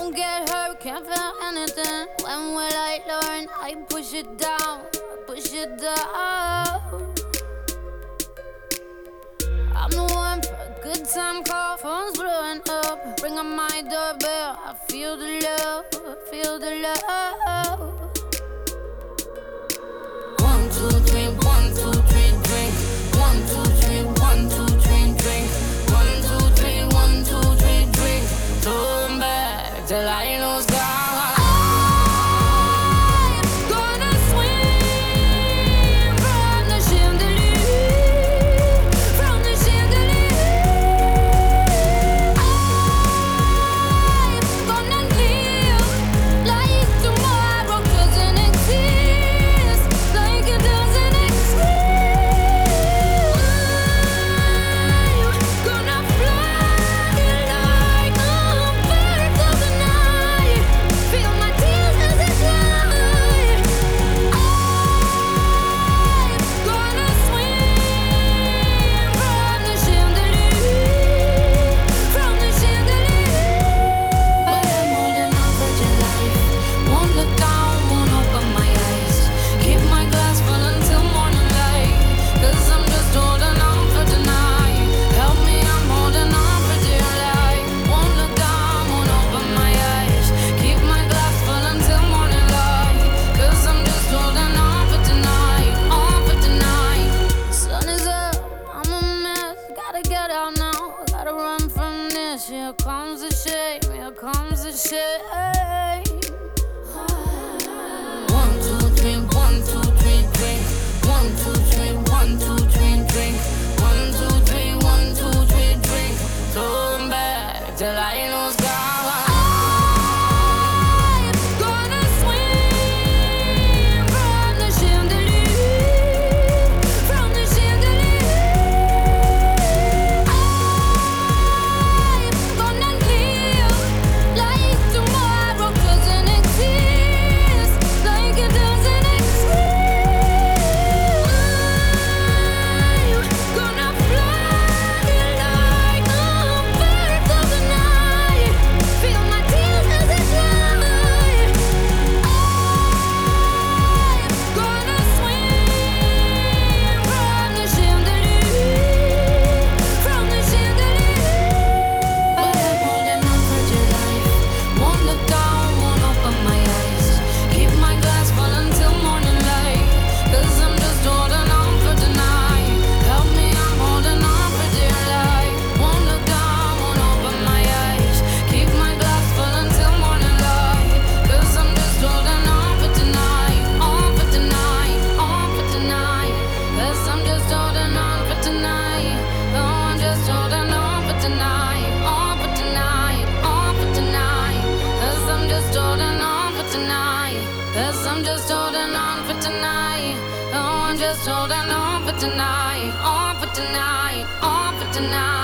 Won't get hurt, can't feel anything. When will I learn? I push it down, push it down. I'm the one for a good time call. Phone's blowing up, ring on my doorbell. I feel the love, feel the love. 1, 2, 3, 1, 2, 3, drink. 1, 2, 3, 1, 2, 3, drink. 1, 2, 3, 1, 2, 3, drink. Turn back till I lose God. Here comes the shame, here comes the shame. 1, 2, 3, 1, 2, 3, drink. 1, 2, 3, 1, 2, 3, drink. 1, 2, 3, 1, 2, 3, drink. Turn back till I lose God. I'm just holding on for tonight. Oh, I'm just holding on for tonight. On for tonight. On for tonight.